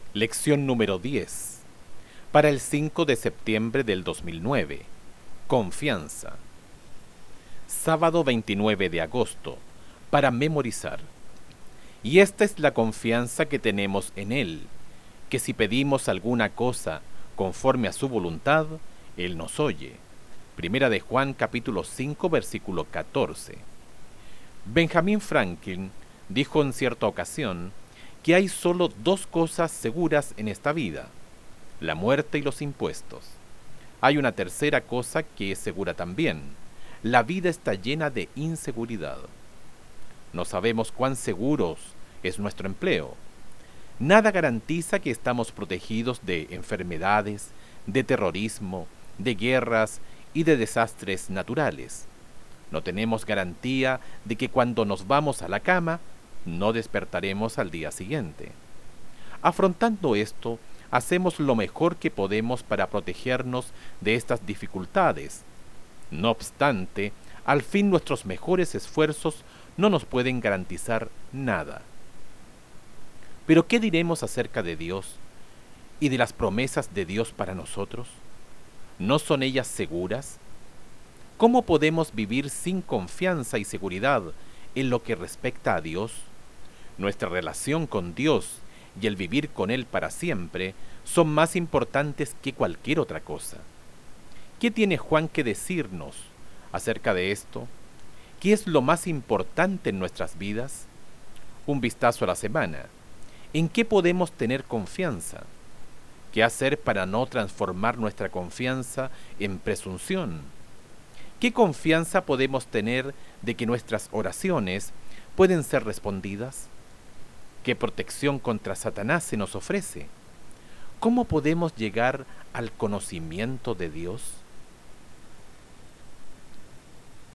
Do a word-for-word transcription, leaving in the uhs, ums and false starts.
Lección número diez. Para el cinco de septiembre del dos mil nueve. Confianza. Sábado veintinueve de agosto. Para memorizar. Y esta es la confianza que tenemos en Él, que si pedimos alguna cosa conforme a su voluntad, Él nos oye. Primera de Juan capítulo cinco versículo catorce. Benjamin Franklin dijo en cierta ocasión que hay solo dos cosas seguras en esta vida: la muerte y los impuestos. Hay una tercera cosa que es segura también: la vida está llena de inseguridad. No sabemos cuán seguros es nuestro empleo. Nada garantiza que estamos protegidos de enfermedades, de terrorismo, de guerras y de desastres naturales. No tenemos garantía de que cuando nos vamos a la cama, no despertaremos al día siguiente. Afrontando esto, hacemos lo mejor que podemos para protegernos de estas dificultades. No obstante, al fin nuestros mejores esfuerzos no nos pueden garantizar nada. Pero ¿qué diremos acerca de Dios y de las promesas de Dios para nosotros? ¿No son ellas seguras? ¿Cómo podemos vivir sin confianza y seguridad en lo que respecta a Dios? Nuestra relación con Dios y el vivir con Él para siempre son más importantes que cualquier otra cosa. ¿Qué tiene Juan que decirnos acerca de esto? ¿Qué es lo más importante en nuestras vidas? Un vistazo a la semana. ¿En qué podemos tener confianza? ¿Qué hacer para no transformar nuestra confianza en presunción? ¿Qué confianza podemos tener de que nuestras oraciones pueden ser respondidas? ¿Qué protección contra Satanás se nos ofrece? ¿Cómo podemos llegar al conocimiento de Dios?